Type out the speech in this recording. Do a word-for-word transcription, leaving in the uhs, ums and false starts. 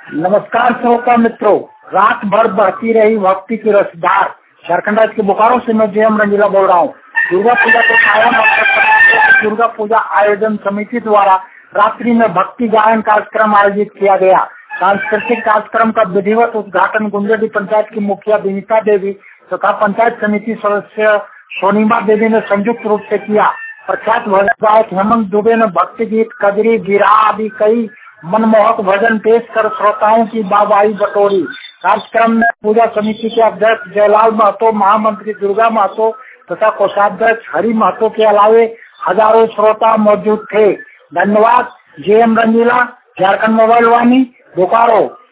नमस्कार श्रोता मित्रों, रात भर बहती रही भक्ति की रसधार। झारखंड राज्य के बोकारो से मैं जेएम रंगीला बोल रहा हूँ। दुर्गा पूजा के पावन अवसर पर दुर्गा पूजा आयोजन समिति द्वारा रात्रि में भक्ति गायन कार्यक्रम आयोजित किया गया। सांस्कृतिक कार्यक्रम का विधिवत उद्घाटन गुंजडी पंचायत की मुखिया विनीता देवी तथा पंचायत समिति सदस्य सोनीमा देवी ने संयुक्त रूप से किया। प्रख्यात भजन गायक हेमंत दुबे ने भक्ति गीत, कजरी, बिरहा आदि कई मनमोहक भजन पेश कर श्रोताओं की वाहवाही बटोरी। कार्यक्रम में पूजा समिति के अध्यक्ष जयलाल महतो, महामंत्री दुर्गा महतो तथा कोषाध्यक्ष हरि महतो के अलावे हजारों श्रोता मौजूद थे। धन्यवाद। JM Rangila, Jharkhand mobile Vani, Bokaro.